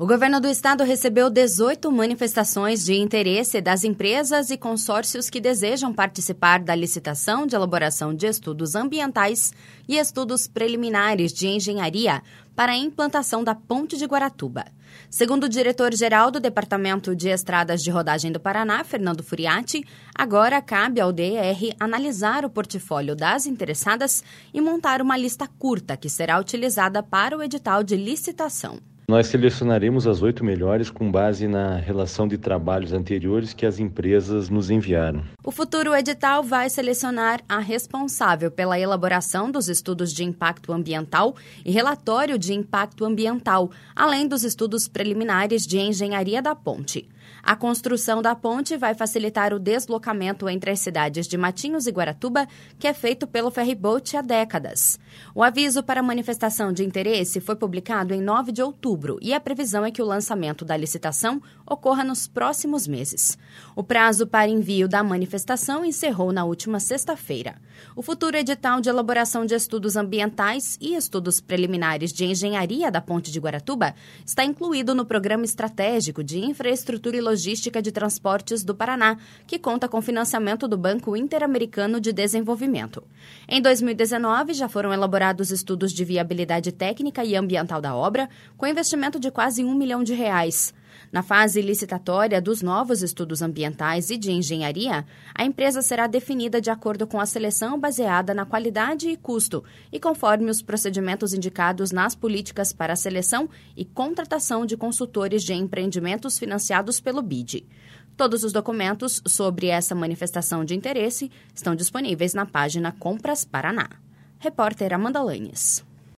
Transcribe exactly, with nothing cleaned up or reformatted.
O governo do estado recebeu dezoito manifestações de interesse das empresas e consórcios que desejam participar da licitação de elaboração de estudos ambientais e estudos preliminares de engenharia para a implantação da Ponte de Guaratuba. Segundo o diretor-geral do Departamento de Estradas de Rodagem do Paraná, Fernando Furiati, agora cabe ao D E R analisar o portfólio das interessadas e montar uma lista curta que será utilizada para o edital de licitação. Nós selecionaremos as oito melhores com base na relação de trabalhos anteriores que as empresas nos enviaram. O futuro edital vai selecionar a responsável pela elaboração dos estudos de impacto ambiental e relatório de impacto ambiental, além dos estudos preliminares de engenharia da ponte. A construção da ponte vai facilitar o deslocamento entre as cidades de Matinhos e Guaratuba, que é feito pelo ferryboat há décadas. O aviso para manifestação de interesse foi publicado em nove de outubro e a previsão é que o lançamento da licitação ocorra nos próximos meses. O prazo para envio da manifestação encerrou na última sexta-feira. O futuro edital de elaboração de estudos ambientais e estudos preliminares de engenharia da Ponte de Guaratuba está incluído no Programa Estratégico de Infraestrutura e Logística de Transportes do Paraná, que conta com financiamento do Banco Interamericano de Desenvolvimento. Em dois mil e dezenove, já foram elaborados estudos de viabilidade técnica e ambiental da obra, com investimento de quase um milhão de reais. Na fase licitatória dos novos estudos ambientais e de engenharia, a empresa será definida de acordo com a seleção baseada na qualidade e custo e conforme os procedimentos indicados nas políticas para a seleção e contratação de consultores de empreendimentos financiados pelo B I D. Todos os documentos sobre essa manifestação de interesse estão disponíveis na página Compras Paraná. Repórter Amanda Lanes.